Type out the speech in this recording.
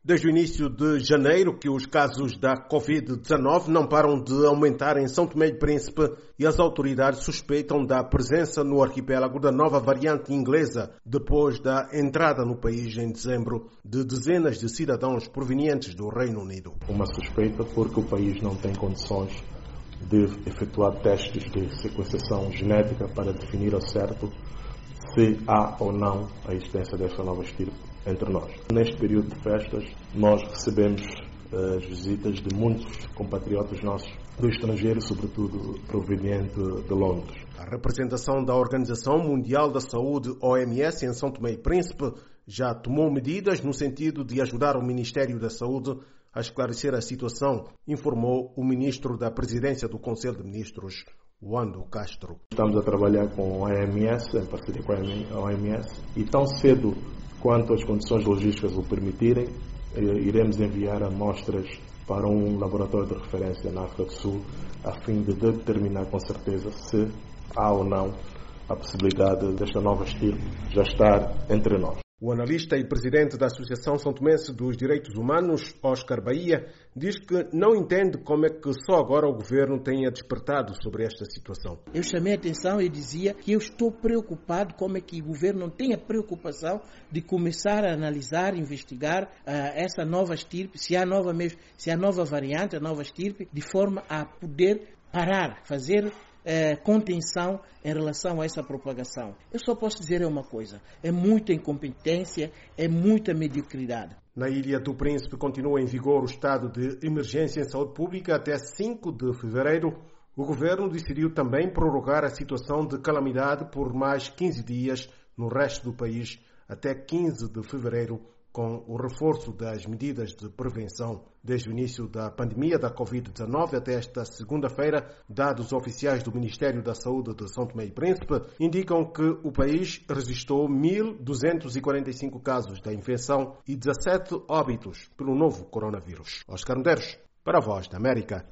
Desde o início de janeiro que os casos da Covid-19 não param de aumentar em São Tomé e Príncipe e as autoridades suspeitam da presença no arquipélago da nova variante inglesa depois da entrada no país em dezembro de dezenas de cidadãos provenientes do Reino Unido. Uma suspeita porque o país não tem condições de efetuar testes de sequenciação genética para definir ao certo se há ou não a existência desta nova estirpe entre nós. Neste período de festas, nós recebemos as visitas de muitos compatriotas nossos do estrangeiro, sobretudo proveniente de Londres. A representação da Organização Mundial da Saúde, OMS, em São Tomé e Príncipe, já tomou medidas no sentido de ajudar o Ministério da Saúde a esclarecer a situação, informou o ministro da Presidência do Conselho de Ministros, Wando Castro. Estamos a trabalhar com a OMS, em parceria com a OMS, e tão cedo quanto as condições logísticas o permitirem, iremos enviar amostras para um laboratório de referência na África do Sul, a fim de determinar com certeza se há ou não a possibilidade desta nova estirpe já estar entre nós. O analista e presidente da Associação São Tomense dos Direitos Humanos, Oscar Bahia, diz que não entende como é que só agora o governo tenha despertado sobre esta situação. Eu chamei a atenção e dizia que eu estou preocupado como é que o governo não tem a preocupação de começar a analisar, investigar essa nova estirpe, se há nova variante, a nova estirpe, de forma a poder parar, fazer contenção em relação a essa propagação. Eu só posso dizer uma coisa, é muita incompetência, é muita mediocridade. Na Ilha do Príncipe continua em vigor o estado de emergência em saúde pública até 5 de fevereiro. O governo decidiu também prorrogar a situação de calamidade por mais 15 dias no resto do país até 15 de fevereiro, com o reforço das medidas de prevenção. Desde o início da pandemia da Covid-19 até esta segunda-feira, dados oficiais do Ministério da Saúde de São Tomé e Príncipe indicam que o país registrou 1.245 casos da infecção e 17 óbitos pelo novo coronavírus. Oscar Medeiros, para a Voz da América.